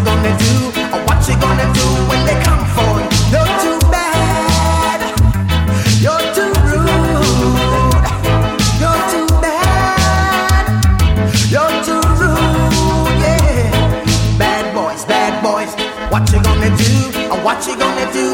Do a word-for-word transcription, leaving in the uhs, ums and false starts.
gonna do? Or what you gonna do when they come for you? You're too bad. You're too rude. You're too bad. You're too rude, yeah. Bad boys, bad boys. What you gonna do? Or what you gonna do